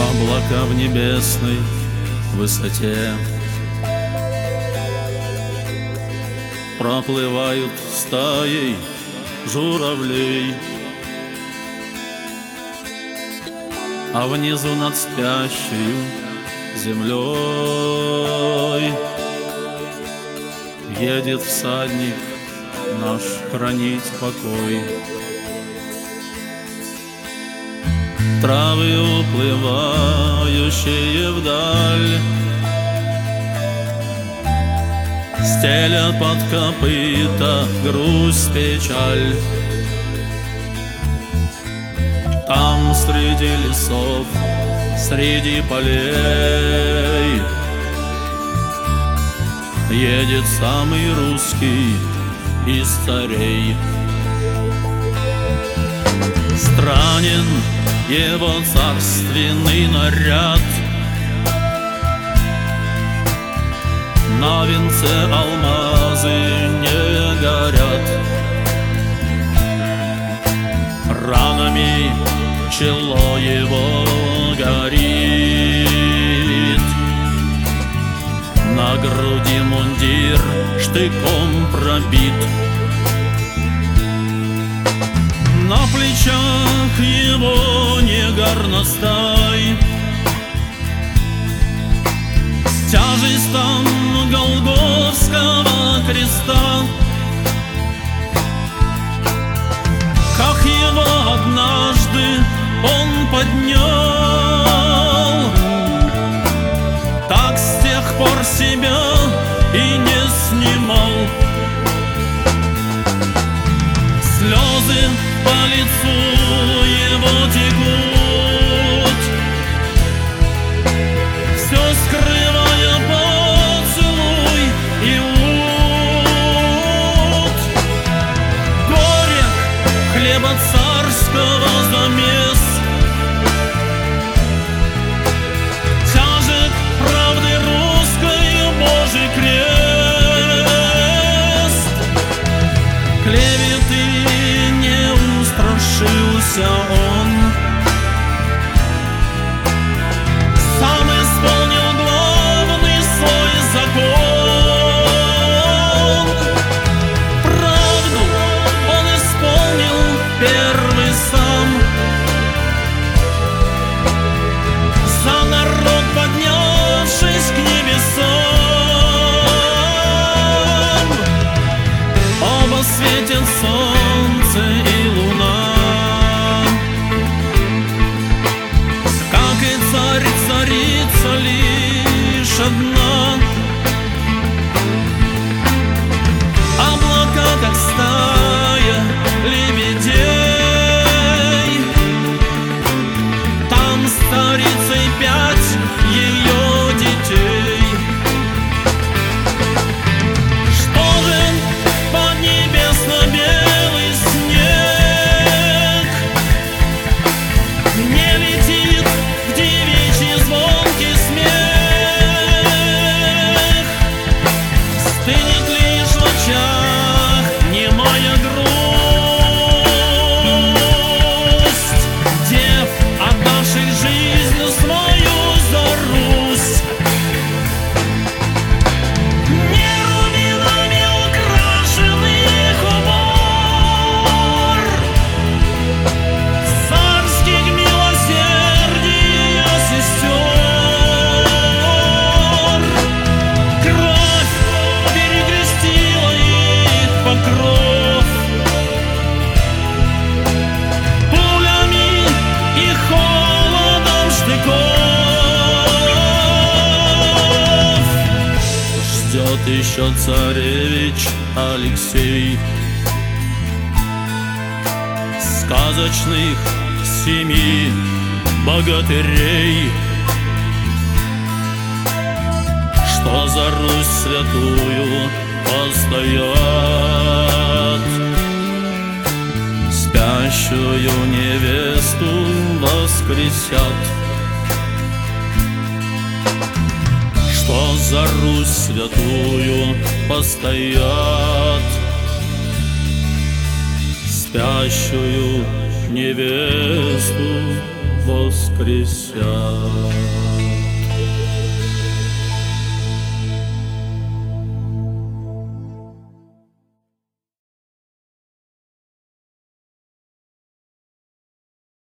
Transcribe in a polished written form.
Облака в небесной высоте проплывают стаей журавлей, а внизу над спящей землей едет всадник наш хранить покой. Травы, уплывающие вдаль, стелят под копыта грусть, печаль. Там среди лесов, среди полей едет самый русский из царей. Странен его царственный наряд, на венце алмазы не горят. Ранами чело его горит, на груди мундир штыком пробит. На плечах его не горностай, тяжесть там Голгофского креста. Как его однажды он поднял, так с тех пор себя и не снимал. Слезы по лицу его текут, все скрывая поцелуй и ут. Горек хлеба царского замес, тяжек правды русской Божий крест. Клеветы не устрашился он, сам исполнил главный свой закон. Правду он исполнил первый сам, за народ поднявшись к небесам. Оба светят солнце и луна, как и царь, царица лишь одна. Облака, как стая лебедей, там с царицей 5 ее детей. Что же поднебесно-белый снег не летит в девичий звонкий смех? Стынет лишь в очах немая грусть дев, отдавших жизнь свою за Русь. Не рубинами украшенный их убор, царских милосердия сестер. Кровь перекрестила их покров, пулями и холодом штыков. Ждет еще царевич Алексей сказочных 7 богатырей, что за Русь святую постоят, спящую невесту воскресят. Что за Русь святую постоят, спящую невесту воскресят.